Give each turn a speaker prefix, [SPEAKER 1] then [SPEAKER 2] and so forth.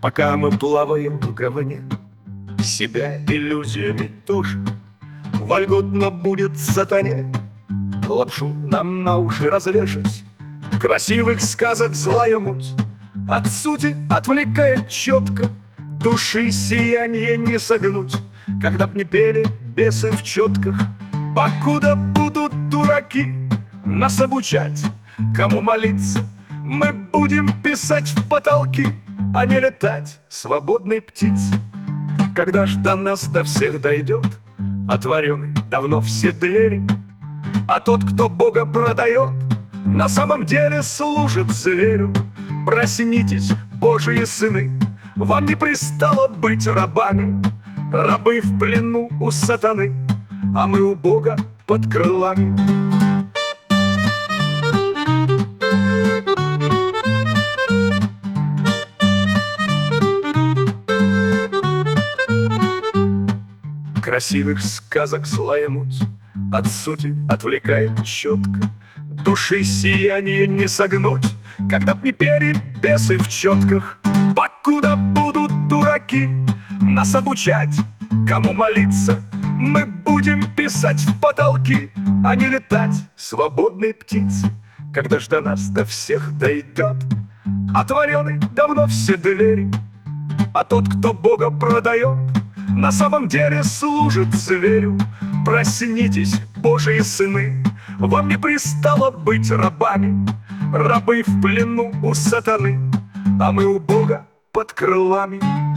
[SPEAKER 1] Пока мы плаваем в говне, себя иллюзиями тоже вольготно будет сатане лапшу нам на уши развешать. Красивых сказок злая муть от сути отвлекает четко. Души сияние не согнуть, когда б не пели бесы в четках. Покуда будут дураки нас обучать, кому молиться, мы будем писать в потолки, а не летать свободной птицей. Когда ж до нас до всех дойдет отворены давно все двери, а тот, кто Бога продает, на самом деле служит зверю. Проснитесь, Божьи сыны, вам не пристало быть рабами. Рабы в плену у сатаны, а мы у Бога под крылами. Красивых сказок злая муть от сути отвлекает четко. Души сияние не согнуть, когда б не пели бесы в четках. Покуда будут дураки нас обучать, кому молиться, мы будем писать в потолки, а не летать свободной птицей. Когда ж до нас до всех дойдет отворены давно все двери, а тот, кто Бога продает, на самом деле служит зверю. Проснитесь, Божьи сыны, вам не пристало быть рабами. Рабы в плену у сатаны, а мы у Бога под крылами.